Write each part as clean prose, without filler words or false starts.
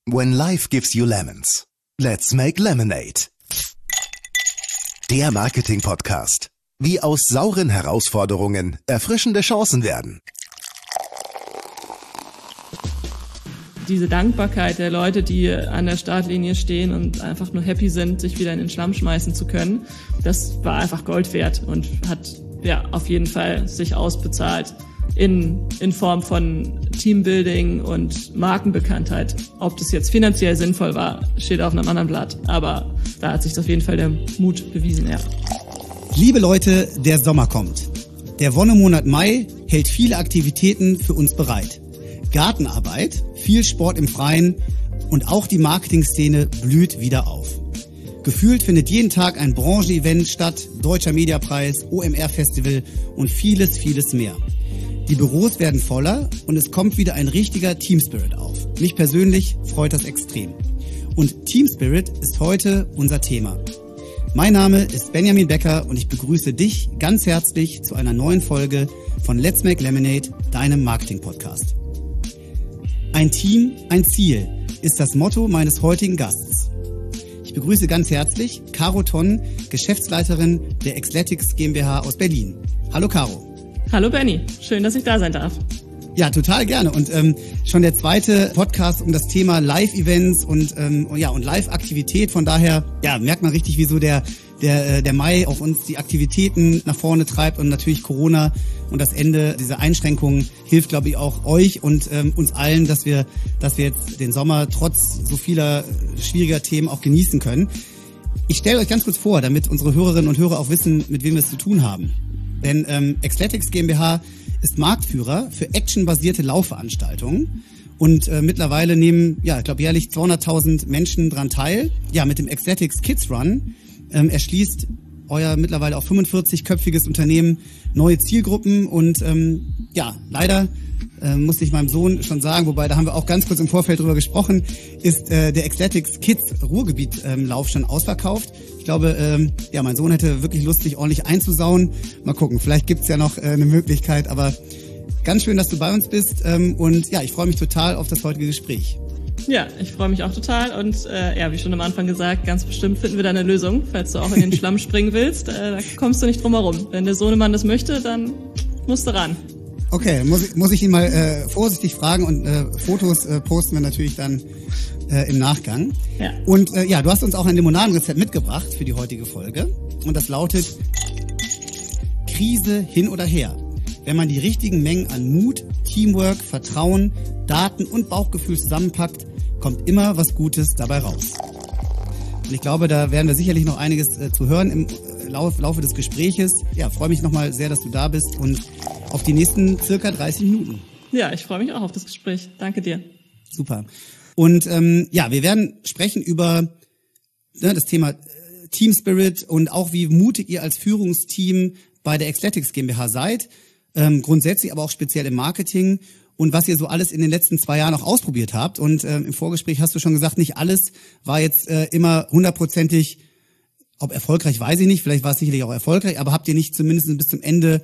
When life gives you lemons, let's make lemonade. Der Marketing-Podcast. Wie aus sauren Herausforderungen erfrischende Chancen werden. Diese Dankbarkeit der Leute, die an der Startlinie stehen und einfach nur happy sind, sich wieder in den Schlamm schmeißen zu können, das war einfach Gold wert und hat auf jeden Fall sich ausbezahlt in Form von Teambuilding und Markenbekanntheit. Ob das jetzt finanziell sinnvoll war, steht auf einem anderen Blatt, aber da hat sich auf jeden Fall der Mut bewiesen, ja. Liebe Leute, der Sommer kommt. Der Wonnemonat Mai hält viele Aktivitäten für uns bereit. Gartenarbeit, viel Sport im Freien und auch die Marketingszene blüht wieder auf. Gefühlt findet jeden Tag ein Branchenevent statt, Deutscher Mediapreis, OMR-Festival und vieles, vieles mehr. Die Büros werden voller und es kommt wieder ein richtiger Teamspirit auf. Mich persönlich freut das extrem. Und Teamspirit ist heute unser Thema. Mein Name ist Benjamin Becker und ich begrüße dich ganz herzlich zu einer neuen Folge von Let's Make Lemonade, deinem Marketing-Podcast. Ein Team, ein Ziel ist das Motto meines heutigen Gastes. Ich begrüße ganz herzlich Caro Tonn, Geschäftsleiterin der Xletics GmbH aus Berlin. Hallo Caro. Hallo Benny, schön, dass ich da sein darf. Ja, total gerne. Und schon der zweite Podcast um das Thema Live-Events und Live-Aktivität. Von daher merkt man richtig, wieso der Mai auch uns die Aktivitäten nach vorne treibt und natürlich Corona und das Ende dieser Einschränkungen hilft, glaube ich, auch euch und uns allen, dass wir jetzt den Sommer trotz so vieler schwieriger Themen auch genießen können. Ich stelle euch ganz kurz vor, damit unsere Hörerinnen und Hörer auch wissen, mit wem wir es zu tun haben. Denn Xletics GmbH ist Marktführer für actionbasierte Laufveranstaltungen und mittlerweile nehmen, ich glaube, jährlich 200.000 Menschen dran teil. Ja, mit dem Xletics Kids Run erschließt euer mittlerweile auch 45-köpfiges Unternehmen neue Zielgruppen und leider musste ich meinem Sohn schon sagen, wobei da haben wir auch ganz kurz im Vorfeld drüber gesprochen, ist der Xletics Kids Ruhrgebiet Lauf schon ausverkauft. Ich glaube, mein Sohn hätte wirklich Lust, sich ordentlich einzusauen. Mal gucken, vielleicht gibt's ja noch eine Möglichkeit, aber ganz schön, dass du bei uns bist und ich freue mich total auf das heutige Gespräch. Ja, ich freue mich auch total und wie schon am Anfang gesagt, ganz bestimmt finden wir da eine Lösung, falls du auch in den Schlamm springen willst. Da kommst du nicht drum herum. Wenn der Sohnemann das möchte, dann musst du ran. Okay, muss ich ihn mal vorsichtig fragen und Fotos posten wir natürlich dann im Nachgang. Ja. Und du hast uns auch ein Limonadenrezept mitgebracht für die heutige Folge und das lautet: Krise hin oder her. Wenn man die richtigen Mengen an Mut, Teamwork, Vertrauen, Daten und Bauchgefühl zusammenpackt, kommt immer was Gutes dabei raus. Und ich glaube, da werden wir sicherlich noch einiges zu hören im Laufe des Gespräches. Ja, freue mich nochmal sehr, dass du da bist und auf die nächsten circa 30 Minuten. Ja, ich freue mich auch auf das Gespräch. Danke dir. Super. Und wir werden sprechen über das Thema Team Spirit und auch wie mutig ihr als Führungsteam bei der Xletics GmbH seid. Grundsätzlich, aber auch speziell im Marketing und was ihr so alles in den letzten 2 Jahren auch ausprobiert habt. Und im Vorgespräch hast du schon gesagt, nicht alles war jetzt immer 100%ig, ob erfolgreich, weiß ich nicht, vielleicht war es sicherlich auch erfolgreich, aber habt ihr nicht zumindest bis zum Ende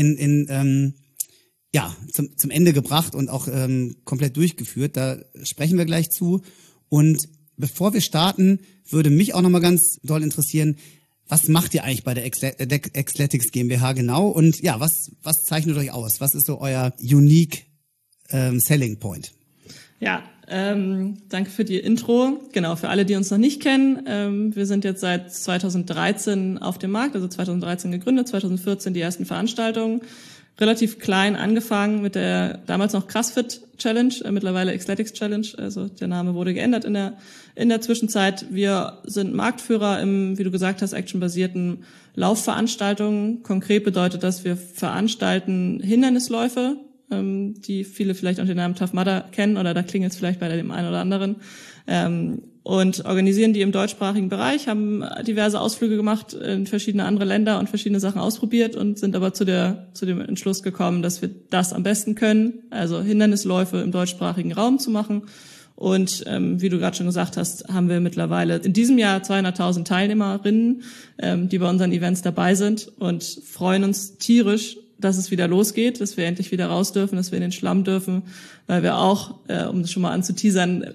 zum Ende gebracht und auch komplett durchgeführt. Da sprechen wir gleich zu. Und bevor wir starten, würde mich auch nochmal ganz doll interessieren, was macht ihr eigentlich bei der Xletics GmbH genau? Und was zeichnet euch aus? Was ist so euer unique selling point? Ja, danke für die Intro. Genau, für alle, die uns noch nicht kennen. Wir sind jetzt seit 2013 auf dem Markt, also 2013 gegründet, 2014 die ersten Veranstaltungen. Relativ klein angefangen mit der damals noch CrossFit Challenge, mittlerweile Xletics Challenge, also der Name wurde geändert in der Zwischenzeit. Wir sind Marktführer im, wie du gesagt hast, actionbasierten Laufveranstaltungen. Konkret bedeutet das, wir veranstalten Hindernisläufe, die viele vielleicht unter dem Namen Tough Mudder kennen oder da klingelt es vielleicht bei dem einen oder anderen. Und organisieren die im deutschsprachigen Bereich, haben diverse Ausflüge gemacht in verschiedene andere Länder und verschiedene Sachen ausprobiert und sind aber zu dem Entschluss gekommen, dass wir das am besten können, also Hindernisläufe im deutschsprachigen Raum zu machen. Und wie du gerade schon gesagt hast, haben wir mittlerweile in diesem Jahr 200.000 Teilnehmerinnen, die bei unseren Events dabei sind und freuen uns tierisch, dass es wieder losgeht, dass wir endlich wieder raus dürfen, dass wir in den Schlamm dürfen, weil wir auch, um das schon mal anzuteasern,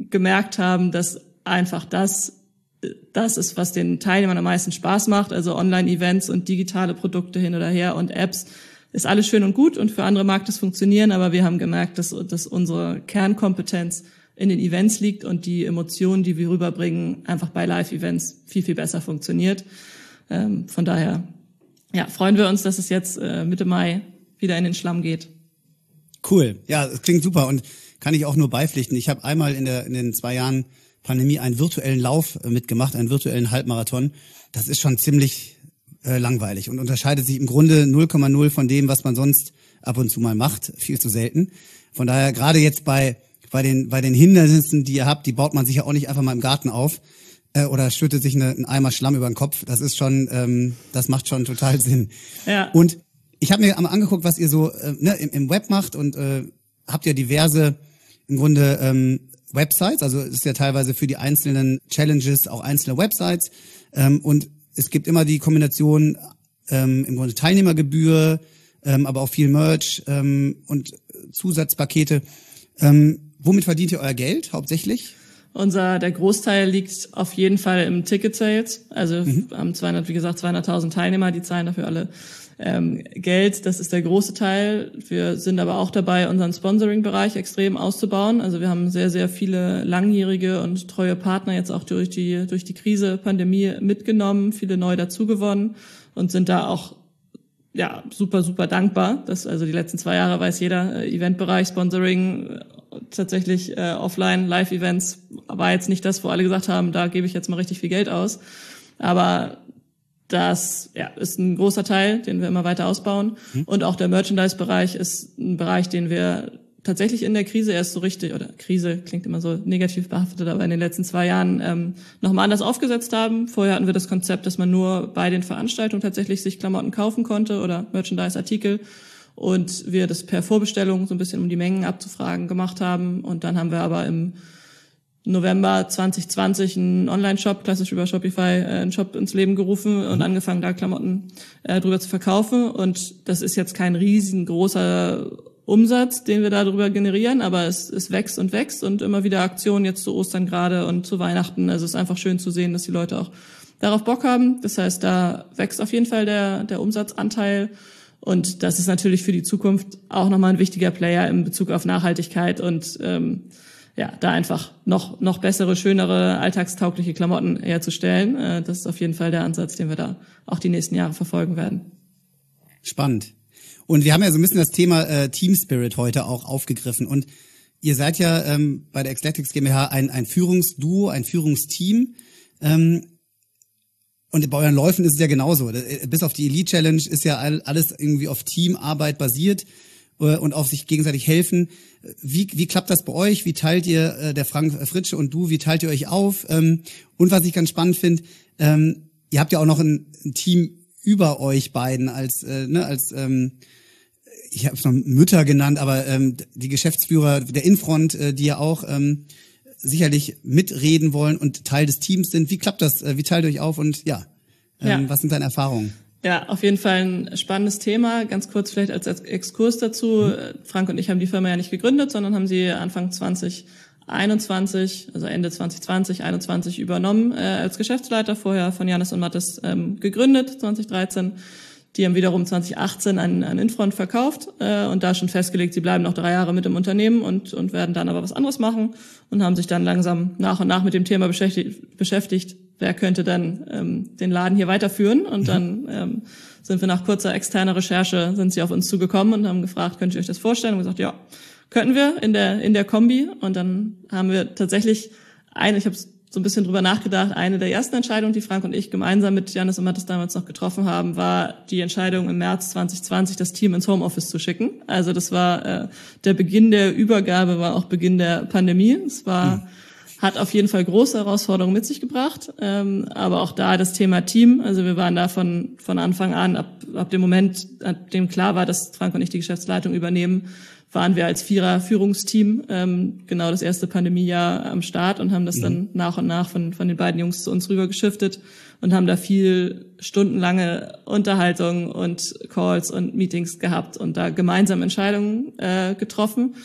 gemerkt haben, dass einfach das ist, was den Teilnehmern am meisten Spaß macht. Also Online-Events und digitale Produkte hin oder her und Apps ist alles schön und gut und für andere mag das funktionieren, aber wir haben gemerkt, dass unsere Kernkompetenz in den Events liegt und die Emotionen, die wir rüberbringen, einfach bei Live-Events viel, viel besser funktioniert. Von daher freuen wir uns, dass es jetzt Mitte Mai wieder in den Schlamm geht. Cool, ja, das klingt super und kann ich auch nur beipflichten. Ich habe einmal in den 2 Jahren Pandemie einen virtuellen Lauf mitgemacht, einen virtuellen Halbmarathon. Das ist schon ziemlich langweilig und unterscheidet sich im Grunde 0,0 von dem, was man sonst ab und zu mal macht, viel zu selten. Von daher gerade jetzt bei den Hindernissen, die ihr habt, die baut man sich ja auch nicht einfach mal im Garten auf oder schüttet sich einen Eimer Schlamm über den Kopf. Das ist schon, das macht schon total Sinn. Ja. Und ich habe mir einmal angeguckt, was ihr so im Web macht und habt ja diverse im Grunde Websites, also es ist ja teilweise für die einzelnen Challenges auch einzelne Websites und es gibt immer die Kombination im Grunde Teilnehmergebühr, aber auch viel Merch und Zusatzpakete. Womit verdient ihr euer Geld hauptsächlich? Der Großteil liegt auf jeden Fall im Ticket-Sales. Also haben 200.000 Teilnehmer, die zahlen dafür alle Geld. Das ist der große Teil. Wir sind aber auch dabei, unseren Sponsoring-Bereich extrem auszubauen. Also wir haben sehr, sehr viele langjährige und treue Partner jetzt auch durch die Krise, Pandemie mitgenommen, viele neu dazugewonnen und sind da auch super, super dankbar. Also die letzten 2 Jahre weiß jeder, Eventbereich, Sponsoring, tatsächlich offline, Live-Events war jetzt nicht das, wo alle gesagt haben, da gebe ich jetzt mal richtig viel Geld aus. Aber das ist ein großer Teil, den wir immer weiter ausbauen. Und auch der Merchandise-Bereich ist ein Bereich, den wir tatsächlich in der Krise erst so richtig, oder Krise klingt immer so negativ behaftet, aber in den letzten 2 Jahren nochmal anders aufgesetzt haben. Vorher hatten wir das Konzept, dass man nur bei den Veranstaltungen tatsächlich sich Klamotten kaufen konnte oder Merchandise-Artikel und wir das per Vorbestellung so ein bisschen, um die Mengen abzufragen, gemacht haben. Und dann haben wir aber im November 2020 einen Online-Shop, klassisch über Shopify, einen Shop ins Leben gerufen und angefangen, da Klamotten drüber zu verkaufen. Und das ist jetzt kein riesengroßer Umsatz, den wir darüber generieren, aber es wächst und immer wieder Aktionen jetzt zu Ostern gerade und zu Weihnachten. Also es ist einfach schön zu sehen, dass die Leute auch darauf Bock haben. Das heißt, da wächst auf jeden Fall der Umsatzanteil. Und das ist natürlich für die Zukunft auch nochmal ein wichtiger Player in Bezug auf Nachhaltigkeit und da einfach noch bessere, schönere, alltagstaugliche Klamotten herzustellen. Das ist auf jeden Fall der Ansatz, den wir da auch die nächsten Jahre verfolgen werden. Spannend. Und wir haben ja so ein bisschen das Thema Team Spirit heute auch aufgegriffen. Und ihr seid ja bei der Xletics GmbH ein Führungsduo, ein Führungsteam. Und bei euren Läufen ist es ja genauso. Bis auf die Elite Challenge ist ja alles irgendwie auf Teamarbeit basiert und auf sich gegenseitig helfen. Wie klappt das bei euch? Wie teilt ihr, der Frank Fritsche und du, wie teilt ihr euch auf? Und was ich ganz spannend finde, ihr habt ja auch noch ein Team über euch beiden als ich habe es noch Mütter genannt, aber die Geschäftsführer der Infront, die ja auch sicherlich mitreden wollen und Teil des Teams sind. Wie klappt das? Wie teilt ihr euch auf und was sind deine Erfahrungen? Ja, auf jeden Fall ein spannendes Thema. Ganz kurz vielleicht als Exkurs dazu. Frank und ich haben die Firma ja nicht gegründet, sondern haben sie Anfang 2021, also Ende 2020, 2021 übernommen als Geschäftsleiter, vorher von Janis und Mathis gegründet, 2013. Die haben wiederum 2018 an Infront verkauft und da schon festgelegt, sie bleiben noch 3 Jahre mit im Unternehmen und werden dann aber was anderes machen und haben sich dann langsam nach und nach mit dem Thema beschäftigt, wer könnte dann den Laden hier weiterführen. Und dann sind wir nach kurzer externer Recherche, sind sie auf uns zugekommen und haben gefragt, könnt ihr euch das vorstellen? Und gesagt, ja, könnten wir in der Kombi. Und dann haben wir tatsächlich ich habe so ein bisschen drüber nachgedacht, eine der ersten Entscheidungen, die Frank und ich gemeinsam mit Janis und Mathis damals noch getroffen haben, war die Entscheidung im März 2020, das Team ins Homeoffice zu schicken. Also das war der Beginn der Übergabe, war auch Beginn der Pandemie. Es hat auf jeden Fall große Herausforderungen mit sich gebracht, aber auch da das Thema Team. Also wir waren da von Anfang an, ab dem Moment, ab dem klar war, dass Frank und ich die Geschäftsleitung übernehmen, waren wir als 4er-Führungsteam genau das erste Pandemiejahr am Start und haben das dann nach und nach von den beiden Jungs zu uns rüber geschiftet und haben da viel stundenlange Unterhaltung und Calls und Meetings gehabt und da gemeinsam Entscheidungen getroffen.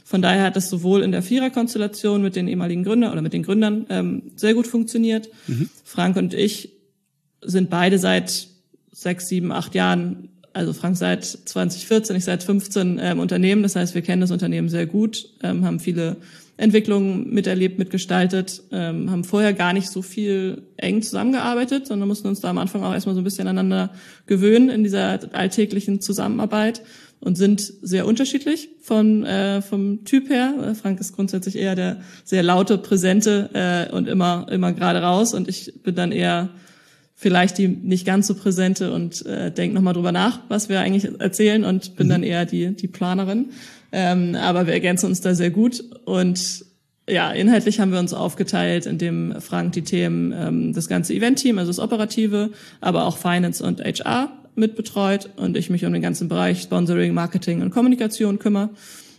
Von daher hat das sowohl in der Viererkonstellation mit den ehemaligen Gründern oder mit den Gründern sehr gut funktioniert. Frank und ich sind beide seit 6, 7, 8 Jahren, also Frank seit 2014, ich seit 15 Unternehmen. Das heißt, wir kennen das Unternehmen sehr gut, haben viele Entwicklungen miterlebt, mitgestaltet, haben vorher gar nicht so viel eng zusammengearbeitet, sondern mussten uns da am Anfang auch erstmal so ein bisschen aneinander gewöhnen in dieser alltäglichen Zusammenarbeit und sind sehr unterschiedlich vom Typ her. Frank ist grundsätzlich eher der sehr laute, präsente und immer gerade raus, und ich bin dann eher vielleicht die nicht ganz so präsente und denke nochmal drüber nach, was wir eigentlich erzählen, und bin dann eher die Planerin. Aber wir ergänzen uns da sehr gut, und ja, inhaltlich haben wir uns aufgeteilt, indem Frank die Themen, das ganze Event-Team, also das Operative, aber auch Finance und HR mitbetreut, und ich mich um den ganzen Bereich Sponsoring, Marketing und Kommunikation kümmere.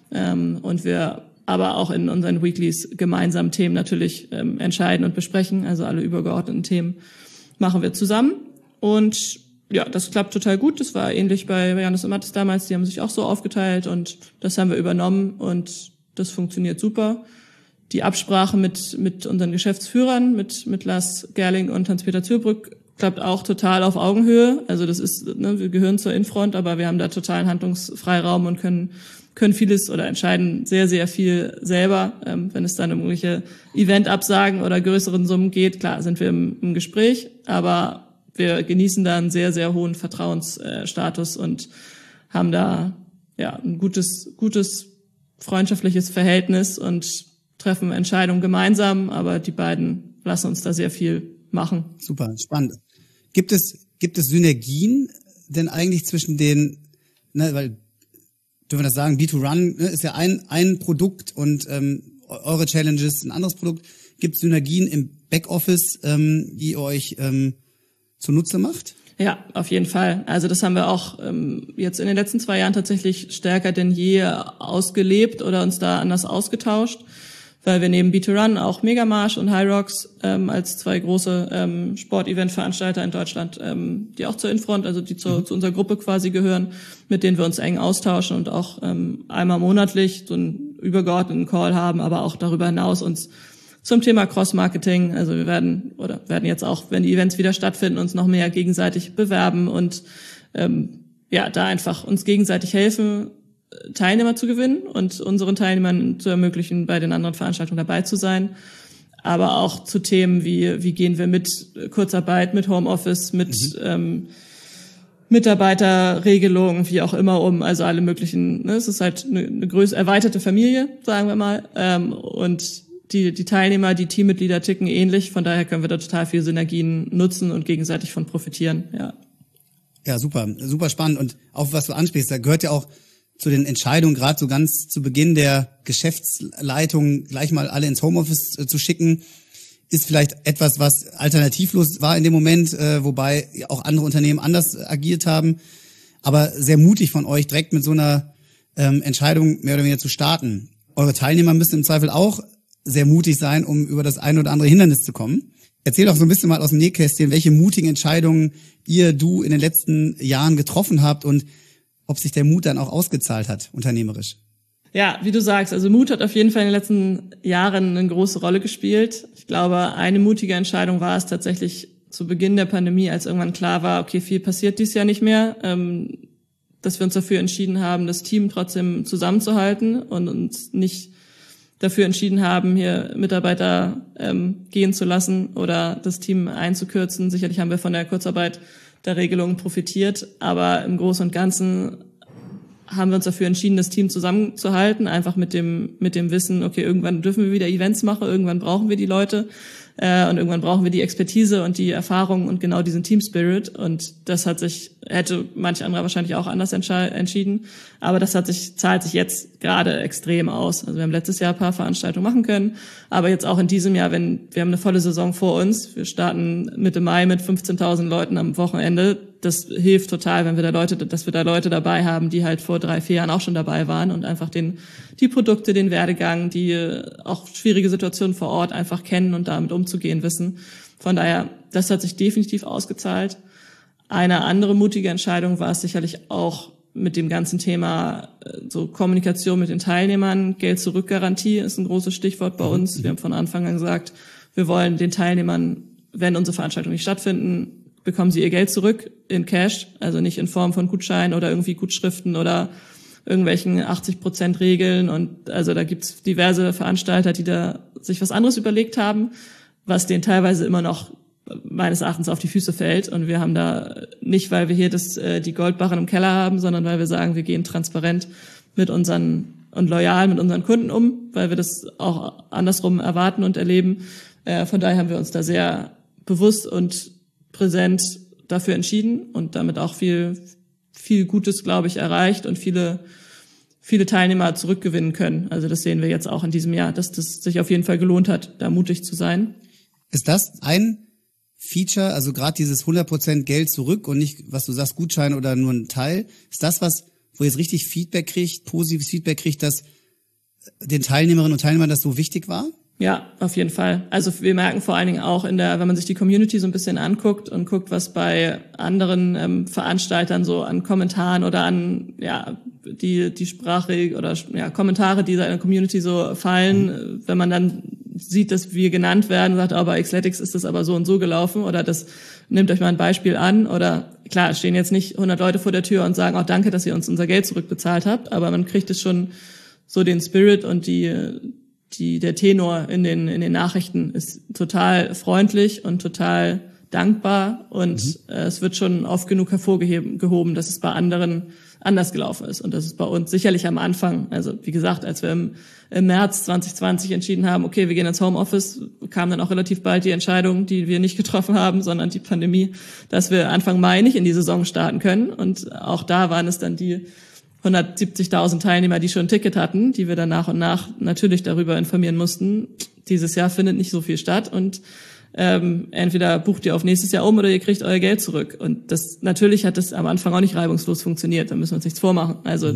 Und wir aber auch in unseren Weeklies gemeinsam Themen natürlich entscheiden und besprechen, also alle übergeordneten Themen machen wir zusammen, und ja, das klappt total gut. Das war ähnlich bei Janus und Mathis damals, die haben sich auch so aufgeteilt, und das haben wir übernommen, und das funktioniert super. Die Absprache mit unseren Geschäftsführern, mit Lars Gerling und Hans-Peter Zürbrück, klappt auch total auf Augenhöhe. Also das ist, wir gehören zur Infront, aber wir haben da totalen Handlungsfreiraum und können vieles oder entscheiden sehr, sehr viel selber. Wenn es dann um irgendwelche Eventabsagen oder größeren Summen geht, klar, sind wir im Gespräch, aber wir genießen da einen sehr, sehr hohen Vertrauensstatus und haben da ja ein gutes freundschaftliches Verhältnis und treffen Entscheidungen gemeinsam, aber die beiden lassen uns da sehr viel machen. Super, spannend. Gibt es Synergien denn eigentlich zwischen den, weil, dürfen wir das sagen, B2Run ist ja ein Produkt, und eure Challenges ein anderes Produkt. Gibt es Synergien im Backoffice, die ihr euch zunutze macht? Ja, auf jeden Fall. Also das haben wir auch jetzt in den letzten 2 Jahren tatsächlich stärker denn je ausgelebt oder uns da anders ausgetauscht, weil wir neben B2Run auch Megamarsch und Hyrox als 2 große Sportevent-Veranstalter in Deutschland, die auch zur Infront, also die zu unserer Gruppe quasi gehören, mit denen wir uns eng austauschen und auch einmal monatlich so einen übergeordneten Call haben, aber auch darüber hinaus uns zum Thema Cross-Marketing, also wir werden jetzt auch, wenn die Events wieder stattfinden, uns noch mehr gegenseitig bewerben und da einfach uns gegenseitig helfen, Teilnehmer zu gewinnen und unseren Teilnehmern zu ermöglichen, bei den anderen Veranstaltungen dabei zu sein. Aber auch zu Themen wie gehen wir mit Kurzarbeit, mit Homeoffice, mit Mitarbeiterregelungen, wie auch immer um, also alle möglichen, es ist halt eine erweiterte Familie, sagen wir mal, und die Teilnehmer, die Teammitglieder ticken ähnlich, von daher können wir da total viel Synergien nutzen und gegenseitig von profitieren, ja. Ja, super spannend, und auch was du ansprichst, da gehört ja auch zu den Entscheidungen, gerade so ganz zu Beginn der Geschäftsleitung, gleich mal alle ins Homeoffice zu schicken, ist vielleicht etwas, was alternativlos war in dem Moment, wobei auch andere Unternehmen anders agiert haben, aber sehr mutig von euch, direkt mit so einer Entscheidung mehr oder weniger zu starten. Eure Teilnehmer müssen im Zweifel auch sehr mutig sein, um über das eine oder andere Hindernis zu kommen. Erzähl doch so ein bisschen mal aus dem Nähkästchen, welche mutigen Entscheidungen du in den letzten Jahren getroffen habt und ob sich der Mut dann auch ausgezahlt hat, unternehmerisch. Ja, wie du sagst, also Mut hat auf jeden Fall in den letzten Jahren eine große Rolle gespielt. Ich glaube, eine mutige Entscheidung war es tatsächlich zu Beginn der Pandemie, als irgendwann klar war, okay, viel passiert dieses Jahr nicht mehr, dass wir uns dafür entschieden haben, das Team trotzdem zusammenzuhalten und uns nicht dafür entschieden haben, hier Mitarbeiter gehen zu lassen oder das Team einzukürzen. Sicherlich haben wir von der Kurzarbeit der Regelung profitiert, aber im Großen und Ganzen haben wir uns dafür entschieden, das Team zusammenzuhalten, einfach mit dem Wissen, okay, irgendwann dürfen wir wieder Events machen, irgendwann brauchen wir die Leute und irgendwann brauchen wir die Expertise und die Erfahrung und genau diesen Team Spirit, und das hätte manch anderer wahrscheinlich auch anders entschieden, aber das zahlt sich jetzt gerade extrem aus. Also wir haben letztes Jahr ein paar Veranstaltungen machen können, aber jetzt auch in diesem Jahr, wir haben eine volle Saison vor uns, wir starten Mitte Mai mit 15.000 Leuten am Wochenende. Das hilft total, dass wir da Leute dabei haben, die halt vor 3-4 Jahren auch schon dabei waren und einfach die Produkte, den Werdegang, die auch schwierige Situationen vor Ort einfach kennen und damit umzugehen wissen. Von daher, das hat sich definitiv ausgezahlt. Eine andere mutige Entscheidung war es sicherlich auch, mit dem ganzen Thema so Kommunikation mit den Teilnehmern, Geld-Zurück-Garantie ist ein großes Stichwort bei uns. Wir haben von Anfang an gesagt, wir wollen den Teilnehmern, wenn unsere Veranstaltungen nicht stattfinden, bekommen sie ihr Geld zurück in Cash, also nicht in Form von Gutscheinen oder irgendwie Gutschriften oder irgendwelchen 80% Regeln. Und also da gibt's diverse Veranstalter, die da sich was anderes überlegt haben, was denen teilweise immer noch meines Erachtens auf die Füße fällt. Und wir haben da nicht, weil wir hier die Goldbarren im Keller haben, sondern weil wir sagen, wir gehen transparent und loyal mit unseren Kunden um, weil wir das auch andersrum erwarten und erleben. Von daher haben wir uns da sehr bewusst und präsent dafür entschieden und damit auch viel Gutes, glaube ich, erreicht und viele Teilnehmer zurückgewinnen können. Also das sehen wir jetzt auch in diesem Jahr, dass das sich auf jeden Fall gelohnt hat, da mutig zu sein. Ist das ein Feature, also gerade dieses 100% Geld zurück und nicht, was du sagst, Gutschein oder nur ein Teil, ist das wo ihr jetzt richtig positives Feedback kriegt, dass den Teilnehmerinnen und Teilnehmern das so wichtig war? Ja, auf jeden Fall. Also wir merken vor allen Dingen auch wenn man sich die Community so ein bisschen anguckt und guckt, was bei anderen Veranstaltern so an Kommentaren oder an die Sprache oder Kommentare, die da in der Community so fallen, wenn man dann sieht, dass wir genannt werden und sagt, bei Xletics ist das aber so und so gelaufen oder das nehmt euch mal ein Beispiel an oder klar, es stehen jetzt nicht 100 Leute vor der Tür und sagen, danke, dass ihr uns unser Geld zurückbezahlt habt, aber man kriegt es schon so den Spirit und der Tenor in den Nachrichten ist total freundlich und total dankbar und es wird schon oft genug hervorgehoben, dass es bei anderen anders gelaufen ist und das ist bei uns sicherlich am Anfang, also wie gesagt, als wir im März 2020 entschieden haben, okay, wir gehen ins Homeoffice, kam dann auch relativ bald die Entscheidung, die wir nicht getroffen haben, sondern die Pandemie, dass wir Anfang Mai nicht in die Saison starten können und auch da waren es dann die 170.000 Teilnehmer, die schon ein Ticket hatten, die wir dann nach und nach natürlich darüber informieren mussten. Dieses Jahr findet nicht so viel statt und entweder bucht ihr auf nächstes Jahr um oder ihr kriegt euer Geld zurück. Und natürlich hat das am Anfang auch nicht reibungslos funktioniert. Da müssen wir uns nichts vormachen. Also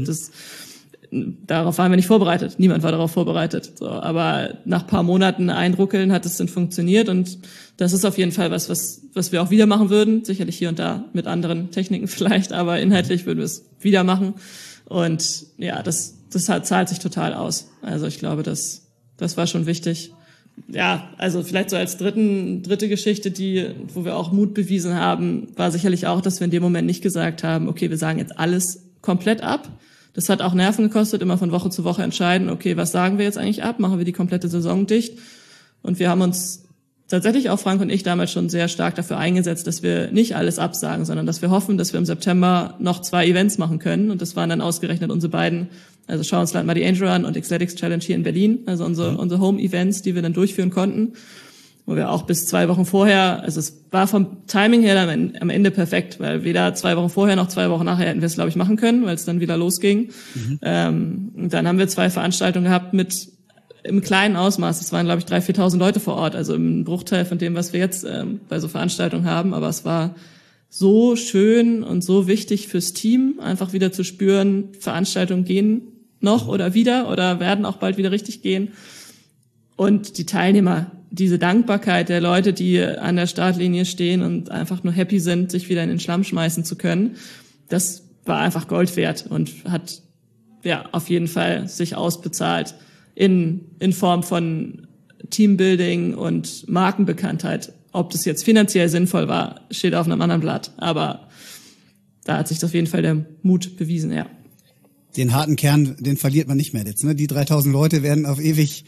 darauf waren wir nicht vorbereitet. Niemand war darauf vorbereitet. So, aber nach ein paar Monaten Eindruckeln hat es dann funktioniert und das ist auf jeden Fall was wir auch wieder machen würden. Sicherlich hier und da mit anderen Techniken vielleicht, aber inhaltlich würden wir es wieder machen. Und ja, das zahlt sich total aus. Also ich glaube, das war schon wichtig. Ja, also vielleicht so als dritte Geschichte, wo wir auch Mut bewiesen haben, war sicherlich auch, dass wir in dem Moment nicht gesagt haben, okay, wir sagen jetzt alles komplett ab. Das hat auch Nerven gekostet, immer von Woche zu Woche entscheiden, okay, was sagen wir jetzt eigentlich ab? Machen wir die komplette Saison dicht? Und wir haben uns tatsächlich auch Frank und ich damals schon sehr stark dafür eingesetzt, dass wir nicht alles absagen, sondern dass wir hoffen, dass wir im September noch 2 Events machen können. Und das waren dann ausgerechnet unsere beiden, also schau uns mal die Angel Run und Xletics Challenge hier in Berlin, also unsere Home-Events, die wir dann durchführen konnten, wo wir auch bis 2 Wochen vorher, also es war vom Timing her dann am Ende perfekt, weil weder 2 Wochen vorher noch 2 Wochen nachher hätten wir es, glaube ich, machen können, weil es dann wieder losging. Und dann haben wir 2 Veranstaltungen gehabt im kleinen Ausmaß. Es waren, glaube ich, 3.000, 4.000 Leute vor Ort, also im Bruchteil von dem, was wir jetzt bei so Veranstaltungen haben. Aber es war so schön und so wichtig fürs Team, einfach wieder zu spüren, Veranstaltungen gehen noch oder werden auch bald wieder richtig gehen. Und die Teilnehmer, diese Dankbarkeit der Leute, die an der Startlinie stehen und einfach nur happy sind, sich wieder in den Schlamm schmeißen zu können, das war einfach Gold wert und hat auf jeden Fall sich ausbezahlt in Form von Teambuilding und Markenbekanntheit. Ob das jetzt finanziell sinnvoll war, steht auf einem anderen Blatt. Aber da hat sich auf jeden Fall der Mut bewiesen, ja. Den harten Kern, den verliert man nicht mehr jetzt, ne? Die 3.000 Leute werden auf ewig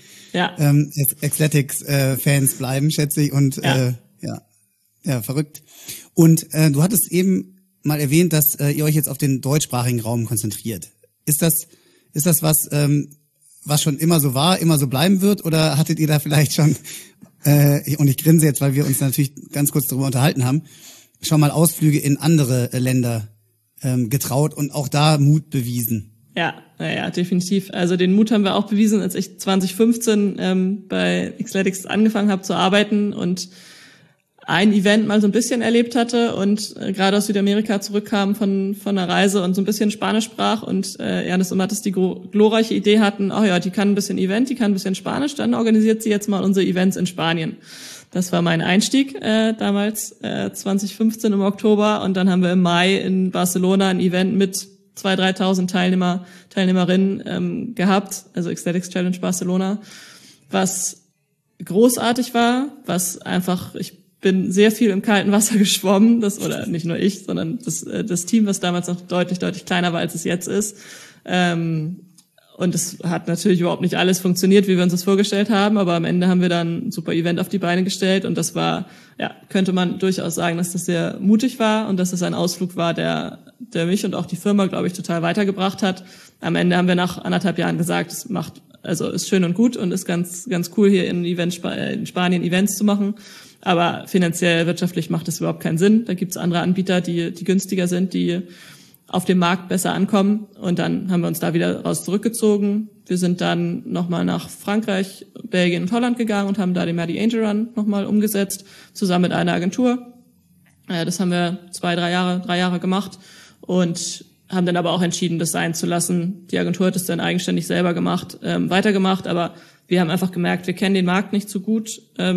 Xletics-Fans bleiben, schätze ich. Und verrückt. Und du hattest eben mal erwähnt, dass ihr euch jetzt auf den deutschsprachigen Raum konzentriert. Ist das was schon immer so war, immer so bleiben wird? Oder hattet ihr da vielleicht schon, und ich grinse jetzt, weil wir uns natürlich ganz kurz darüber unterhalten haben, schon mal Ausflüge in andere Länder getraut und auch da Mut bewiesen? Ja, definitiv. Also den Mut haben wir auch bewiesen, als ich 2015 bei Xletics angefangen habe zu arbeiten und ein Event mal so ein bisschen erlebt hatte und gerade aus Südamerika zurückkam von einer Reise und so ein bisschen Spanisch sprach und Ernest und Mathis die glorreiche Idee hatten, die kann ein bisschen Event, die kann ein bisschen Spanisch, dann organisiert sie jetzt mal unsere Events in Spanien. Das war mein Einstieg damals 2015 im Oktober und dann haben wir im Mai in Barcelona ein Event mit 2.000, 3.000 Teilnehmerinnen gehabt, also Xletics Challenge Barcelona, was großartig war, was einfach, ich bin sehr viel im kalten Wasser geschwommen, oder nicht nur ich, sondern das Team, was damals noch deutlich kleiner war, als es jetzt ist. Und es hat natürlich überhaupt nicht alles funktioniert, wie wir uns das vorgestellt haben, aber am Ende haben wir dann ein super Event auf die Beine gestellt und das war, könnte man durchaus sagen, dass das sehr mutig war und dass es ein Ausflug war, der mich und auch die Firma, glaube ich, total weitergebracht hat. Am Ende haben wir nach 1,5 Jahren gesagt, ist schön und gut und ist ganz cool, hier in Spanien Events zu machen, aber finanziell, wirtschaftlich macht es überhaupt keinen Sinn. Da gibt's andere Anbieter, die günstiger sind, die auf dem Markt besser ankommen. Und dann haben wir uns da wieder raus zurückgezogen. Wir sind dann nochmal nach Frankreich, Belgien und Holland gegangen und haben da den Muddy Angel Run nochmal umgesetzt, zusammen mit einer Agentur. Das haben wir 3 Jahre gemacht und haben dann aber auch entschieden, das sein zu lassen. Die Agentur hat es dann eigenständig selber weitergemacht, aber wir haben einfach gemerkt, wir kennen den Markt nicht so gut.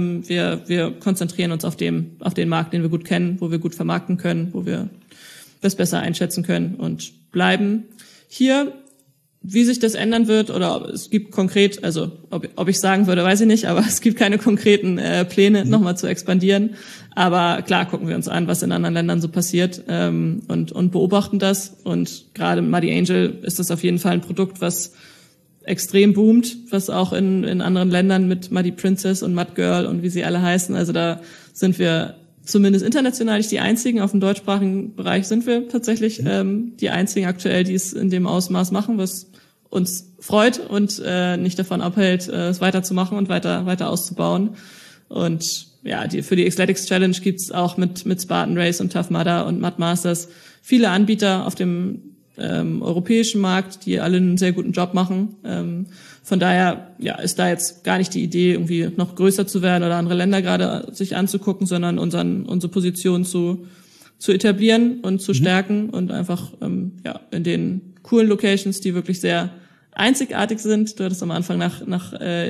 Wir konzentrieren uns auf den Markt, den wir gut kennen, wo wir gut vermarkten können, wo wir das besser einschätzen können und bleiben hier. Wie sich das ändern wird oder es gibt konkret, also ob ich sagen würde, weiß ich nicht, aber es gibt keine konkreten Pläne, nochmal zu expandieren. Aber klar gucken wir uns an, was in anderen Ländern so passiert und beobachten das. Und gerade Muddy Angel ist das auf jeden Fall ein Produkt, was extrem boomt, was auch in anderen Ländern mit Muddy Princess und Mud Girl und wie sie alle heißen. Also da sind wir zumindest international nicht die einzigen. Auf dem deutschsprachigen Bereich sind wir tatsächlich die einzigen aktuell, die es in dem Ausmaß machen, was uns freut und nicht davon abhält, es weiterzumachen und weiter auszubauen. Und ja, für die Xletics Challenge gibt's auch mit Spartan Race und Tough Mudder und Mud Masters viele Anbieter auf dem europäischen Markt, die alle einen sehr guten Job machen. Von daher ist da jetzt gar nicht die Idee, irgendwie noch größer zu werden oder andere Länder gerade sich anzugucken, sondern unsere Position zu etablieren und zu stärken und einfach in den coolen Locations, die wirklich sehr einzigartig sind. Du hattest am Anfang nach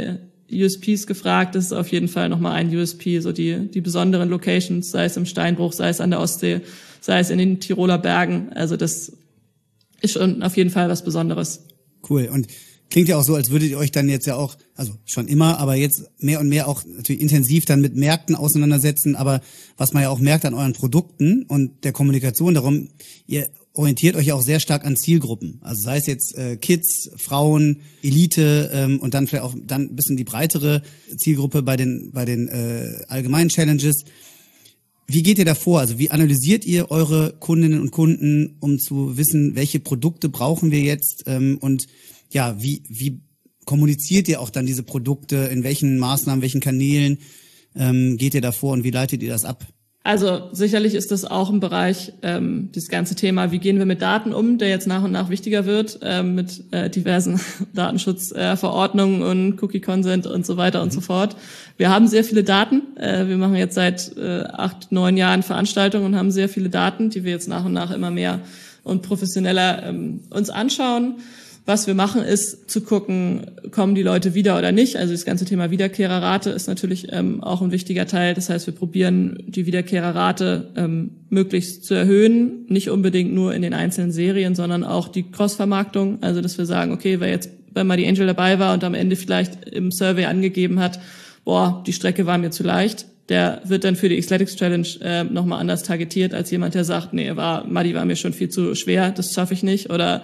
USPs gefragt. Das ist auf jeden Fall nochmal ein USP, so die besonderen Locations, sei es im Steinbruch, sei es an der Ostsee, sei es in den Tiroler Bergen. Also das ist schon auf jeden Fall was Besonderes. Cool. Und klingt ja auch so, als würdet ihr euch dann jetzt ja auch, also schon immer, aber jetzt mehr und mehr auch natürlich intensiv dann mit Märkten auseinandersetzen. Aber was man ja auch merkt an euren Produkten und der Kommunikation darum, ihr orientiert euch ja auch sehr stark an Zielgruppen. Also sei es jetzt Kids, Frauen, Elite und dann vielleicht auch dann ein bisschen die breitere Zielgruppe bei den allgemeinen Challenges. Wie geht ihr da vor? Also wie analysiert ihr eure Kundinnen und Kunden, um zu wissen, welche Produkte brauchen wir jetzt und ja, wie kommuniziert ihr auch dann diese Produkte, in welchen Maßnahmen, welchen Kanälen geht ihr da vor und wie leitet ihr das ab? Also sicherlich ist das auch ein Bereich, das ganze Thema, wie gehen wir mit Daten um, der jetzt nach und nach wichtiger wird, mit diversen Datenschutzverordnungen und Cookie-Consent und so weiter und so fort. Wir haben sehr viele Daten. Wir machen jetzt seit 8, 9 Jahren Veranstaltungen und haben sehr viele Daten, die wir jetzt nach und nach immer mehr und professioneller uns anschauen. Was wir machen, ist zu gucken, kommen die Leute wieder oder nicht. Also das ganze Thema Wiederkehrerrate ist natürlich auch ein wichtiger Teil. Das heißt, wir probieren die Wiederkehrerrate möglichst zu erhöhen. Nicht unbedingt nur in den einzelnen Serien, sondern auch die Cross-Vermarktung. Also dass wir sagen, okay, wer jetzt bei Muddy Angel dabei war und am Ende vielleicht im Survey angegeben hat, die Strecke war mir zu leicht, der wird dann für die Xletics Challenge nochmal anders targetiert als jemand, der sagt, nee, Muddy war mir schon viel zu schwer, das schaffe ich nicht oder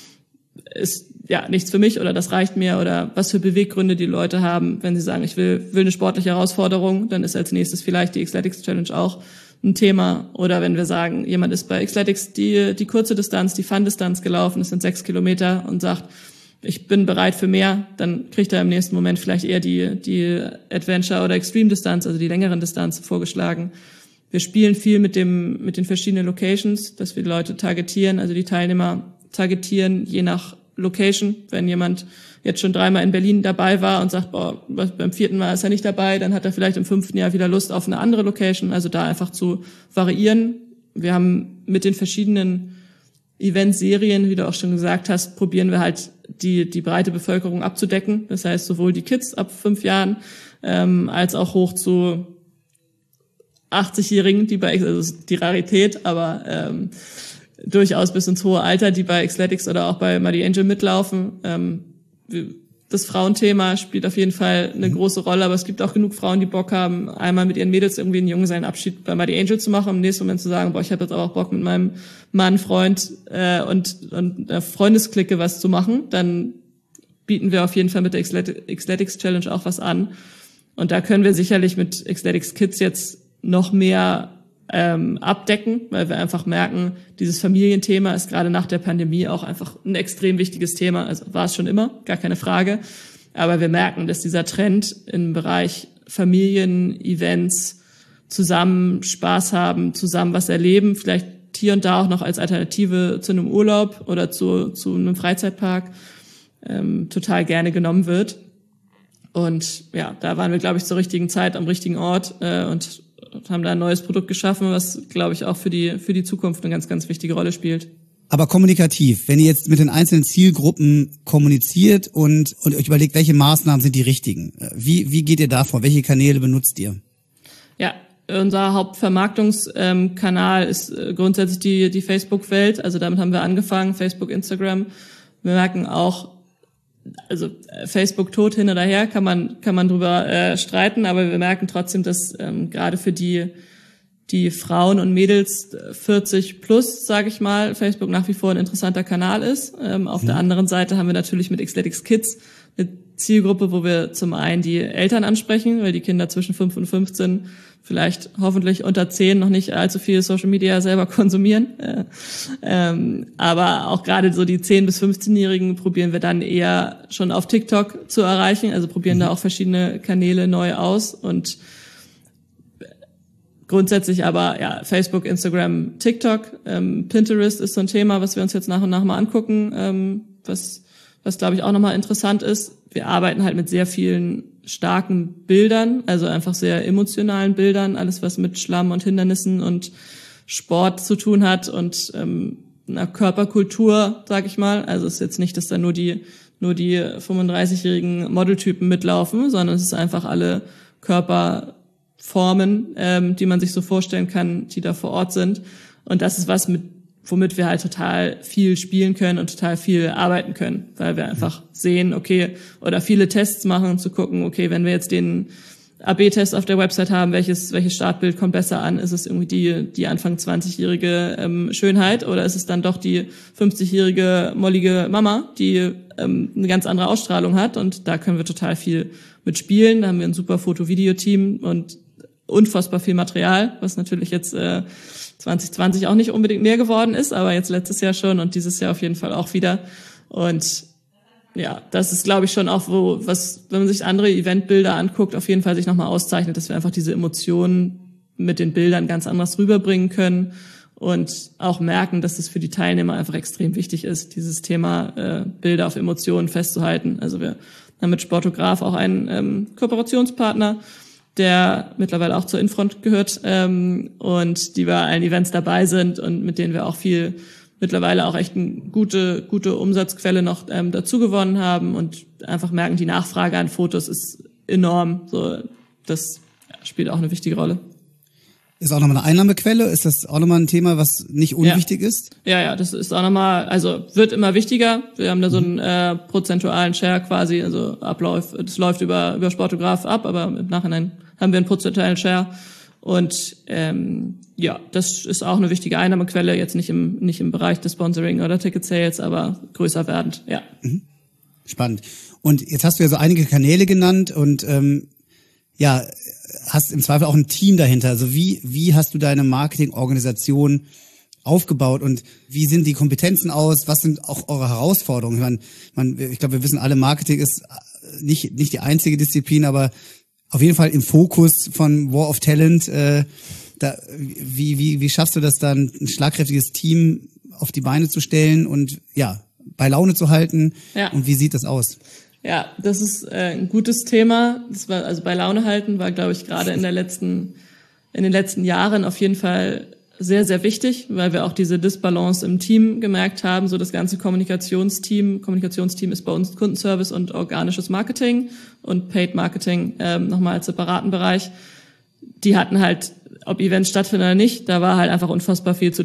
ist nichts für mich oder das reicht mir oder was für Beweggründe die Leute haben, wenn sie sagen, ich will eine sportliche Herausforderung, dann ist als nächstes vielleicht die Xletics Challenge auch ein Thema. Oder wenn wir sagen, jemand ist bei Xletics die kurze Distanz, die Fun-Distanz gelaufen, das sind 6 Kilometer und sagt, ich bin bereit für mehr, dann kriegt er im nächsten Moment vielleicht eher die Adventure- oder Extreme-Distanz, also die längeren Distanz vorgeschlagen. Wir spielen viel mit den verschiedenen Locations, dass wir die Leute targetieren, also die Teilnehmer targetieren, je nach Location. Wenn jemand jetzt schon 3-mal in Berlin dabei war und sagt, beim 4. Mal ist er nicht dabei, dann hat er vielleicht im 5. Jahr wieder Lust auf eine andere Location. Also da einfach zu variieren. Wir haben mit den verschiedenen Eventserien, wie du auch schon gesagt hast, probieren wir halt die breite Bevölkerung abzudecken. Das heißt, sowohl die Kids ab 5 Jahren als auch hoch zu 80-Jährigen, also die Rarität, aber durchaus bis ins hohe Alter, die bei Xletics oder auch bei Muddy Angel mitlaufen. Das Frauenthema spielt auf jeden Fall eine große Rolle, aber es gibt auch genug Frauen, die Bock haben, einmal mit ihren Mädels irgendwie einen Junggesellenabschied bei Muddy Angel zu machen, im nächsten Moment zu sagen, boah, ich habe jetzt aber auch Bock mit meinem Mann, Freund und einer Freundesklicke was zu machen. Dann bieten wir auf jeden Fall mit der Xletics Challenge auch was an. Und da können wir sicherlich mit Xletics Kids jetzt noch mehr abdecken, weil wir einfach merken, dieses Familienthema ist gerade nach der Pandemie auch einfach ein extrem wichtiges Thema. Also war es schon immer, gar keine Frage. Aber wir merken, dass dieser Trend im Bereich Familien-Events, zusammen Spaß haben, zusammen was erleben, vielleicht hier und da auch noch als Alternative zu einem Urlaub oder zu einem Freizeitpark total gerne genommen wird. Und ja, da waren wir, glaube ich, zur richtigen Zeit am richtigen Ort und haben da ein neues Produkt geschaffen, was, glaube ich, auch für die Zukunft eine ganz, ganz wichtige Rolle spielt. Aber kommunikativ, wenn ihr jetzt mit den einzelnen Zielgruppen kommuniziert und euch überlegt, welche Maßnahmen sind die richtigen, wie geht ihr da vor? Welche Kanäle benutzt ihr? Ja, unser Hauptvermarktungskanal ist grundsätzlich die Facebook-Welt. Also damit haben wir angefangen, Facebook, Instagram. Wir merken auch, also Facebook tot hin oder her, kann man drüber streiten, aber wir merken trotzdem, dass gerade für die Frauen und Mädels 40 plus, sage ich mal, Facebook nach wie vor ein interessanter Kanal ist. Auf der anderen Seite haben wir natürlich mit Xletics Kids eine Zielgruppe, wo wir zum einen die Eltern ansprechen, weil die Kinder zwischen 5 und 15 vielleicht hoffentlich unter 10 noch nicht allzu viel Social Media selber konsumieren. Aber auch gerade so die 10- bis 15-Jährigen probieren wir dann eher schon auf TikTok zu erreichen. Also probieren da auch verschiedene Kanäle neu aus und grundsätzlich aber ja Facebook, Instagram, TikTok, Pinterest ist so ein Thema, was wir uns jetzt nach und nach mal angucken, was glaube ich auch nochmal interessant ist. Wir arbeiten halt mit sehr vielen starken Bildern, also einfach sehr emotionalen Bildern, alles was mit Schlamm und Hindernissen und Sport zu tun hat und einer Körperkultur, sag ich mal. Also es ist jetzt nicht, dass da nur die 35-jährigen Modeltypen mitlaufen, sondern es ist einfach alle Körperformen, die man sich so vorstellen kann, die da vor Ort sind. Und das ist was, womit wir halt total viel spielen können und total viel arbeiten können, weil wir einfach sehen, okay, oder viele Tests machen, um zu gucken, okay, wenn wir jetzt den AB-Test auf der Website haben, welches Startbild kommt besser an? Ist es irgendwie die Anfang 20-jährige Schönheit oder ist es dann doch die 50-jährige mollige Mama, die eine ganz andere Ausstrahlung hat? Und da können wir total viel mitspielen. Da haben wir ein super Foto-Video-Team und unfassbar viel Material, was natürlich jetzt 2020 auch nicht unbedingt mehr geworden ist, aber jetzt letztes Jahr schon und dieses Jahr auf jeden Fall auch wieder. Und ja, das ist, glaube ich, schon auch, wenn man sich andere Eventbilder anguckt, auf jeden Fall sich nochmal auszeichnet, dass wir einfach diese Emotionen mit den Bildern ganz anders rüberbringen können und auch merken, dass es für die Teilnehmer einfach extrem wichtig ist, dieses Thema Bilder auf Emotionen festzuhalten. Also wir haben mit Sportograf auch einen Kooperationspartner, der mittlerweile auch zur Infront gehört und die bei allen Events dabei sind und mit denen wir auch viel mittlerweile auch echt eine gute Umsatzquelle noch dazu gewonnen haben und einfach merken, die Nachfrage an Fotos ist enorm. So, das spielt auch eine wichtige Rolle. Ist auch nochmal eine Einnahmequelle? Ist das auch nochmal ein Thema, was nicht unwichtig ist? Ja, das ist auch nochmal, also wird immer wichtiger. Wir haben da so einen prozentualen Share quasi, also das läuft über Sportograf ab, aber im Nachhinein haben wir einen prozentualen Share. Und das ist auch eine wichtige Einnahmequelle, jetzt nicht im Bereich des Sponsoring oder Ticket Sales, aber größer werdend, ja. Spannend. Und jetzt hast du ja so einige Kanäle genannt und hast im Zweifel auch ein Team dahinter. Also wie hast du deine Marketingorganisation aufgebaut und wie sind die Kompetenzen aus? Was sind auch eure Herausforderungen? Ich glaube, wir wissen alle, Marketing ist nicht die einzige Disziplin, aber auf jeden Fall im Fokus von War of Talent. Wie schaffst du das dann, ein schlagkräftiges Team auf die Beine zu stellen und ja, bei Laune zu halten? Ja. Und wie sieht das aus? Ja, das ist ein gutes Thema. Das war, also bei Laune halten war, glaube ich, gerade in den letzten Jahren auf jeden Fall sehr, sehr wichtig, weil wir auch diese Disbalance im Team gemerkt haben. So das ganze Kommunikationsteam ist bei uns Kundenservice und organisches Marketing und Paid Marketing nochmal als separaten Bereich. Die hatten halt, ob Events stattfinden oder nicht, da war halt einfach unfassbar viel zu tun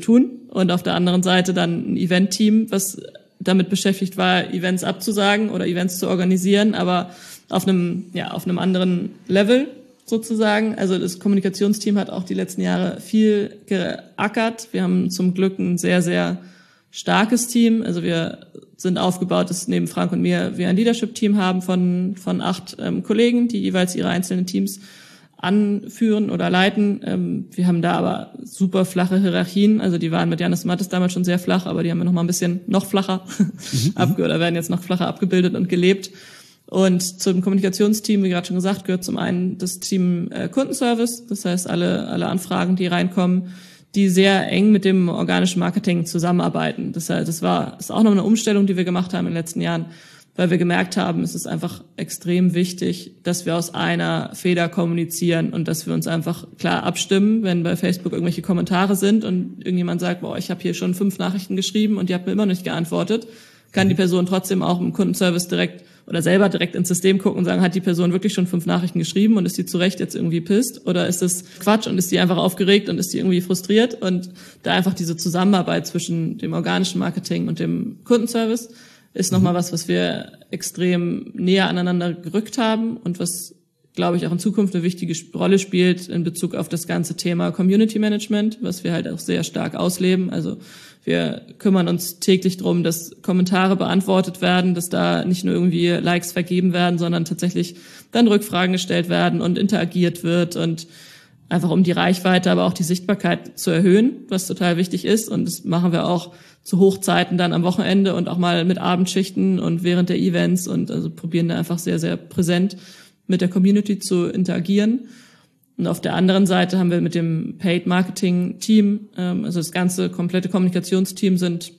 und auf der anderen Seite dann ein Event-Team, was damit beschäftigt war, Events abzusagen oder Events zu organisieren, aber auf einem anderen Level sozusagen. Also das Kommunikationsteam hat auch die letzten Jahre viel geackert. Wir haben zum Glück ein sehr, sehr starkes Team. Also wir sind aufgebaut, dass neben Frank und mir wir ein Leadership-Team haben von 8 Kollegen, die jeweils ihre einzelnen Teams anführen oder leiten. Wir haben da aber super flache Hierarchien. Also die waren mit Janis Mattes damals schon sehr flach, aber die haben wir noch mal ein bisschen noch flacher oder werden jetzt noch flacher abgebildet und gelebt. Und zum Kommunikationsteam, wie gerade schon gesagt, gehört zum einen das Team Kundenservice. Das heißt, alle Anfragen, die reinkommen, die sehr eng mit dem organischen Marketing zusammenarbeiten. Das heißt, das ist auch noch eine Umstellung, die wir gemacht haben in den letzten Jahren, weil wir gemerkt haben, es ist einfach extrem wichtig, dass wir aus einer Feder kommunizieren und dass wir uns einfach klar abstimmen, wenn bei Facebook irgendwelche Kommentare sind und irgendjemand sagt, boah, ich habe hier schon 5 Nachrichten geschrieben und die habt mir immer noch nicht geantwortet, kann die Person trotzdem auch im Kundenservice direkt oder selber direkt ins System gucken und sagen, hat die Person wirklich schon 5 Nachrichten geschrieben und ist die zu Recht jetzt irgendwie pisst oder ist das Quatsch und ist die einfach aufgeregt und ist die irgendwie frustriert, und da einfach diese Zusammenarbeit zwischen dem organischen Marketing und dem Kundenservice ist nochmal was wir extrem näher aneinander gerückt haben und was, glaube ich, auch in Zukunft eine wichtige Rolle spielt in Bezug auf das ganze Thema Community Management, was wir halt auch sehr stark ausleben. Also wir kümmern uns täglich drum, dass Kommentare beantwortet werden, dass da nicht nur irgendwie Likes vergeben werden, sondern tatsächlich dann Rückfragen gestellt werden und interagiert wird, und einfach um die Reichweite, aber auch die Sichtbarkeit zu erhöhen, was total wichtig ist. Und das machen wir auch zu Hochzeiten dann am Wochenende und auch mal mit Abendschichten und während der Events, und also probieren da einfach sehr, sehr präsent mit der Community zu interagieren. Und auf der anderen Seite haben wir mit dem Paid Marketing Team, also das ganze komplette Kommunikationsteam sind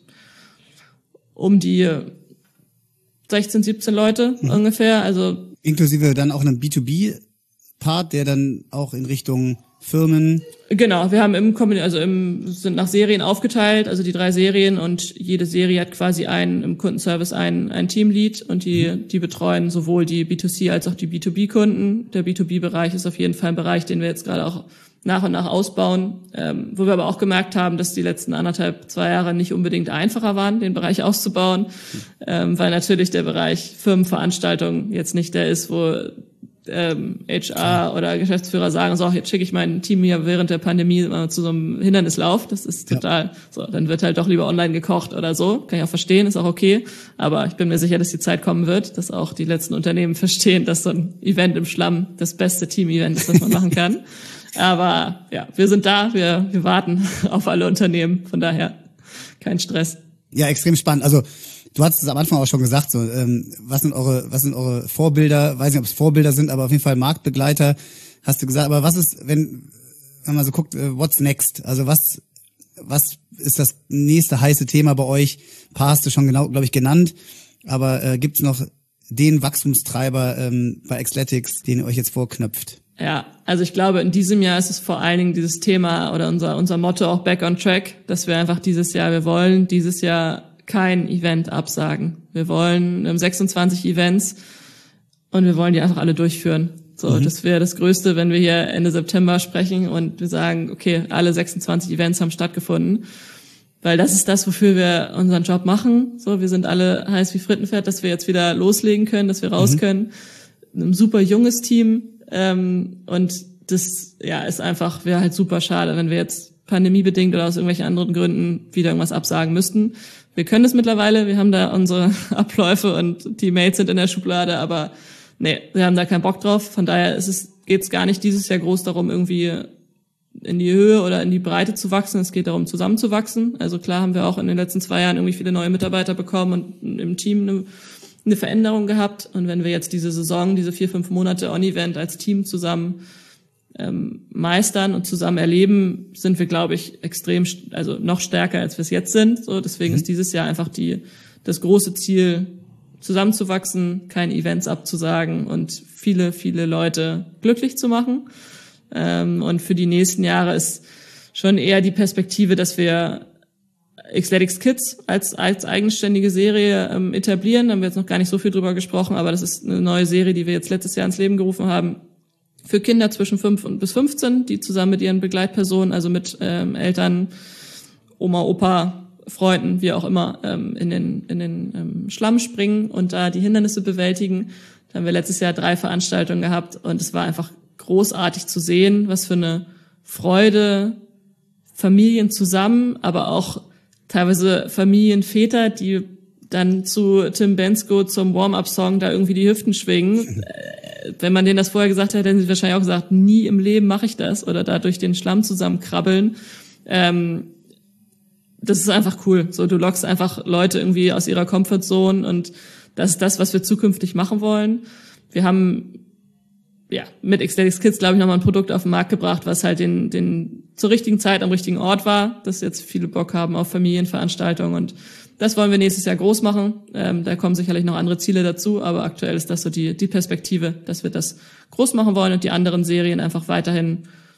um die 16, 17 Leute ungefähr. Also inklusive dann auch einem B2B-Part, der dann auch in Richtung Firmen. Genau, wir haben sind nach Serien aufgeteilt, also die 3 Serien, und jede Serie hat quasi im Kundenservice ein Teamlead, und die betreuen sowohl die B2C als auch die B2B-Kunden. Der B2B-Bereich ist auf jeden Fall ein Bereich, den wir jetzt gerade auch nach und nach ausbauen, wo wir aber auch gemerkt haben, dass die letzten 2 Jahre nicht unbedingt einfacher waren, den Bereich auszubauen, weil natürlich der Bereich Firmenveranstaltungen jetzt nicht der ist, wo HR oder Geschäftsführer sagen, so, jetzt schicke ich mein Team hier während der Pandemie zu so einem Hindernislauf. Das ist total so, dann wird halt doch lieber online gekocht oder so. Kann ich auch verstehen, ist auch okay. Aber ich bin mir sicher, dass die Zeit kommen wird, dass auch die letzten Unternehmen verstehen, dass so ein Event im Schlamm das beste Team-Event ist, was man machen kann. Aber ja, wir sind da, wir warten auf alle Unternehmen. Von daher kein Stress. Ja, extrem spannend. Also du hast es am Anfang auch schon gesagt, so, was sind eure Vorbilder? Weiß nicht, ob es Vorbilder sind, aber auf jeden Fall Marktbegleiter, hast du gesagt. Aber was ist, wenn man so guckt, what's next? Also was ist das nächste heiße Thema bei euch? Ein paar hast du schon genau, glaube ich, genannt. Aber gibt's noch den Wachstumstreiber bei Xletics, den ihr euch jetzt vorknöpft? Ja, also ich glaube, in diesem Jahr ist es vor allen Dingen dieses Thema oder unser Motto auch Back on Track, dass wir einfach wir wollen dieses Jahr kein Event absagen. Wir wollen 26 Events und wir wollen die einfach alle durchführen. So, das wäre das Größte, wenn wir hier Ende September sprechen und wir sagen, okay, alle 26 Events haben stattgefunden. Weil das ist das, wofür wir unseren Job machen. So, wir sind alle heiß wie Frittenfett, dass wir jetzt wieder loslegen können, dass wir raus können. Ein super junges Team. Und das, ist einfach, wäre halt super schade, wenn wir jetzt pandemiebedingt oder aus irgendwelchen anderen Gründen wieder irgendwas absagen müssten. Wir können das mittlerweile, wir haben da unsere Abläufe und die Mails sind in der Schublade, aber nee, wir haben da keinen Bock drauf. Von daher geht's gar nicht dieses Jahr groß darum, irgendwie in die Höhe oder in die Breite zu wachsen. Es geht darum, zusammenzuwachsen. Also klar haben wir auch in den letzten 2 Jahren irgendwie viele neue Mitarbeiter bekommen und im Team eine Veränderung gehabt. Und wenn wir jetzt diese Saison, diese 4-5 Monate On-Event als Team zusammen meistern und zusammen erleben, sind wir, glaube ich, also noch stärker, als wir es jetzt sind. So, deswegen ist dieses Jahr einfach das große Ziel, zusammenzuwachsen, keine Events abzusagen und viele, viele Leute glücklich zu machen. Und für die nächsten Jahre ist schon eher die Perspektive, dass wir Xletics Kids als eigenständige Serie etablieren. Da haben wir jetzt noch gar nicht so viel drüber gesprochen, aber das ist eine neue Serie, die wir jetzt letztes Jahr ins Leben gerufen haben, für Kinder zwischen 5 bis 15, die zusammen mit ihren Begleitpersonen, also mit Eltern Oma, Opa, Freunden, wie auch immer, in den Schlamm springen und da die Hindernisse bewältigen. Da haben wir letztes Jahr 3 Veranstaltungen gehabt und es war einfach großartig zu sehen, was für eine Freude Familien zusammen, aber auch teilweise Familienväter, die dann zu Tim Bendzko zum Warm-Up-Song da irgendwie die Hüften schwingen. Wenn man denen das vorher gesagt hätte, hätten sie wahrscheinlich auch gesagt, nie im Leben mache ich das. Oder da durch den Schlamm zusammenkrabbeln. Das ist einfach cool. So, du lockst einfach Leute irgendwie aus ihrer Comfortzone und das ist das, was wir zukünftig machen wollen. Wir haben mit Ecstatic Kids, glaube ich, nochmal ein Produkt auf den Markt gebracht, was halt den zur richtigen Zeit am richtigen Ort war, dass jetzt viele Bock haben auf Familienveranstaltungen und das wollen wir nächstes Jahr groß machen. Da kommen sicherlich noch andere Ziele dazu, aber aktuell ist das so die Perspektive, dass wir das groß machen wollen und die anderen Serien einfach weiterhin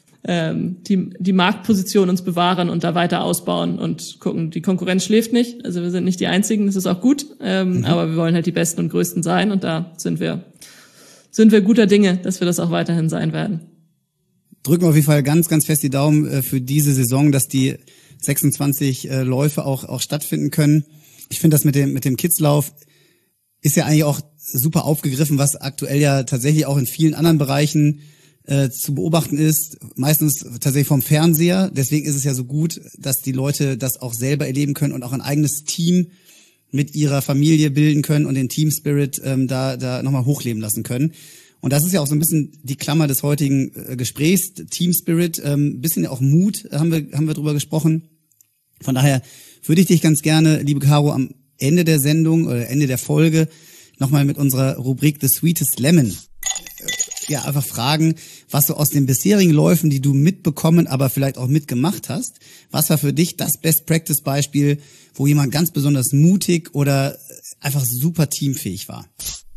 die Marktposition uns bewahren und da weiter ausbauen und gucken. Die Konkurrenz schläft nicht, also wir sind nicht die Einzigen, das ist auch gut, aber wir wollen halt die Besten und Größten sein und da sind wir guter Dinge, dass wir das auch weiterhin sein werden. Drücken wir auf jeden Fall ganz, ganz fest die Daumen für diese Saison, dass die 26 Läufe auch stattfinden können. Ich finde das mit dem Kidslauf ist ja eigentlich auch super aufgegriffen, was aktuell ja tatsächlich auch in vielen anderen Bereichen zu beobachten ist, meistens tatsächlich vom Fernseher. Deswegen ist es ja so gut, dass die Leute das auch selber erleben können und auch ein eigenes Team mit ihrer Familie bilden können und den Team Spirit da nochmal hochleben lassen können. Und das ist ja auch so ein bisschen die Klammer des heutigen Gesprächs, Team Spirit, ein bisschen auch Mut, haben wir drüber gesprochen. Von daher würde ich dich ganz gerne, liebe Caro, am Ende der Sendung oder Ende der Folge nochmal mit unserer Rubrik The Sweetest Lemon einfach fragen, was so aus den bisherigen Läufen, die du mitbekommen, aber vielleicht auch mitgemacht hast, was war für dich das Best-Practice-Beispiel, wo jemand ganz besonders mutig oder einfach super teamfähig war?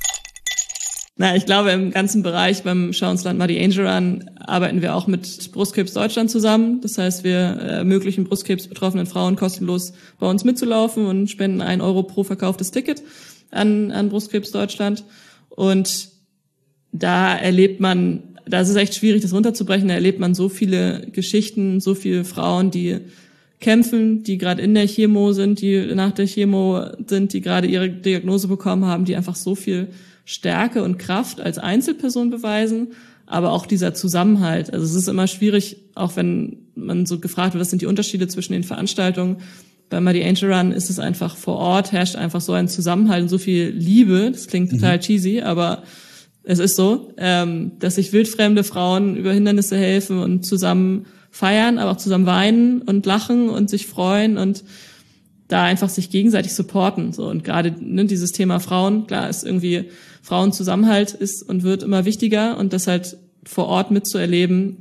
Na, ich glaube, im ganzen Bereich beim Schauensland Muddy Angel Run arbeiten wir auch mit Brustkrebs Deutschland zusammen. Das heißt, wir ermöglichen Brustkrebs-betroffenen Frauen kostenlos bei uns mitzulaufen und spenden 1 Euro pro verkauftes Ticket an Brustkrebs Deutschland. Und da erlebt man, da ist es echt schwierig, das runterzubrechen, da erlebt man so viele Geschichten, so viele Frauen, die kämpfen, die gerade in der Chemo sind, die nach der Chemo sind, die gerade ihre Diagnose bekommen haben, die einfach so viel Stärke und Kraft als Einzelperson beweisen, aber auch dieser Zusammenhalt. Also es ist immer schwierig, auch wenn man so gefragt wird, was sind die Unterschiede zwischen den Veranstaltungen. Bei Muddy Angel Run ist es einfach vor Ort, herrscht einfach so ein Zusammenhalt und so viel Liebe. Das klingt total cheesy, aber es ist so, dass sich wildfremde Frauen über Hindernisse helfen und zusammen feiern, aber auch zusammen weinen und lachen und sich freuen und da einfach sich gegenseitig supporten. So, und gerade dieses Thema Frauen, klar, ist irgendwie Frauenzusammenhalt ist und wird immer wichtiger und das halt vor Ort mitzuerleben,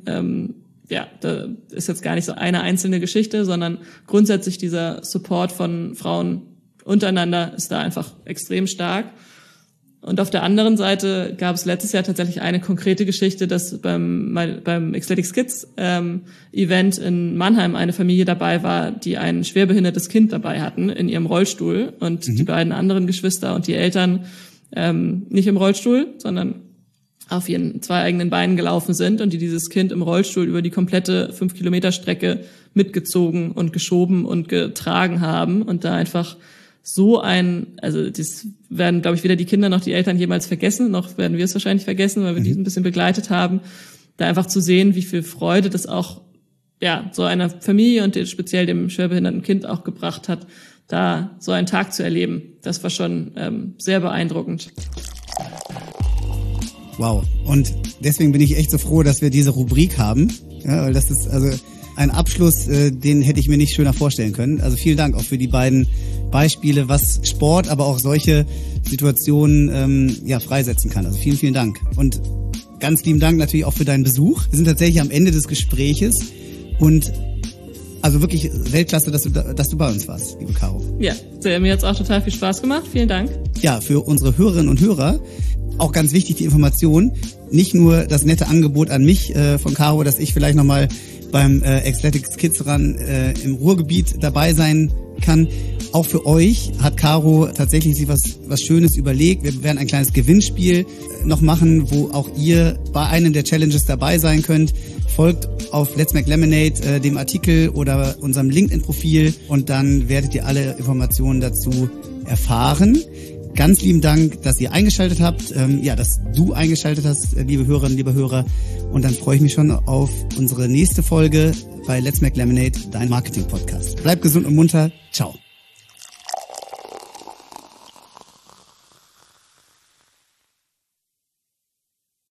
da ist jetzt gar nicht so eine einzelne Geschichte, sondern grundsätzlich dieser Support von Frauen untereinander ist da einfach extrem stark. Und auf der anderen Seite gab es letztes Jahr tatsächlich eine konkrete Geschichte, dass beim Ecstatic Kids Event in Mannheim eine Familie dabei war, die ein schwerbehindertes Kind dabei hatten in ihrem Rollstuhl und die beiden anderen Geschwister und die Eltern nicht im Rollstuhl, sondern auf ihren 2 eigenen Beinen gelaufen sind und die dieses Kind im Rollstuhl über die komplette 5-Kilometer-Strecke mitgezogen und geschoben und getragen haben und da einfach also das werden, glaube ich, weder die Kinder noch die Eltern jemals vergessen, noch werden wir es wahrscheinlich vergessen, weil wir die ein bisschen begleitet haben, da einfach zu sehen, wie viel Freude das auch, so einer Familie und speziell dem schwerbehinderten Kind auch gebracht hat, da so einen Tag zu erleben. Das war schon sehr beeindruckend. Wow. Und deswegen bin ich echt so froh, dass wir diese Rubrik haben, weil das ist also ein Abschluss, den hätte ich mir nicht schöner vorstellen können. Also vielen Dank auch für die beiden Beispiele, was Sport, aber auch solche Situationen freisetzen kann. Also vielen, vielen Dank. Und ganz lieben Dank natürlich auch für deinen Besuch. Wir sind tatsächlich am Ende des Gespräches und also wirklich Weltklasse, dass du bei uns warst, liebe Caro. Ja, mir hat's auch total viel Spaß gemacht. Vielen Dank. Ja, für unsere Hörerinnen und Hörer auch ganz wichtig die Information, nicht nur das nette Angebot an mich von Caro, dass ich vielleicht nochmal beim Ecstatic Kids Run im Ruhrgebiet dabei sein kann. Auch für euch hat Caro tatsächlich sich was Schönes überlegt. Wir werden ein kleines Gewinnspiel noch machen, wo auch ihr bei einem der Challenges dabei sein könnt. folgt auf Let's Make Lemonade dem Artikel oder unserem LinkedIn-Profil und dann werdet ihr alle Informationen dazu erfahren. Ganz lieben Dank, dass ihr eingeschaltet habt, dass du eingeschaltet hast, liebe Hörerinnen, liebe Hörer. Und dann freue ich mich schon auf unsere nächste Folge bei Let's Make Lemonade, dein Marketing-Podcast. Bleibt gesund und munter. Ciao.